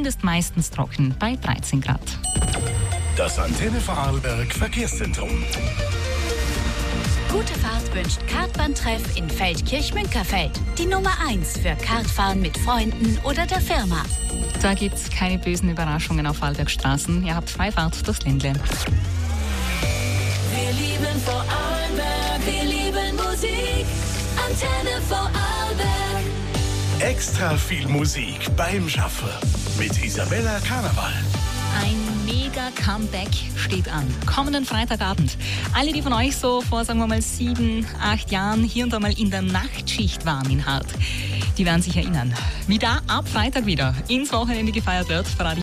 zumindest meistens trocken bei 13 Grad. Das Antenne Vorarlberg Verkehrszentrum. Gute Fahrt wünscht Kartbahntreff in Feldkirch-Münkerfeld. Die Nummer 1 für Kartfahren mit Freunden oder der Firma. Da gibt es keine bösen Überraschungen auf Vorarlbergstraßen. Ihr habt Freifahrt durchs Ländle. Wir lieben Vorarlberg, wir lieben Musik. Antenne Vorarlberg. Extra viel Musik beim Schaffen mit Isabella Karneval. Ein Mega-Comeback steht an. Kommenden Freitagabend. Alle, die von euch so vor, sagen wir mal, 7, 8 Jahren hier und da mal in der Nachtschicht waren in Hart, die werden sich erinnern, wie da ab Freitag wieder ins Wochenende gefeiert wird.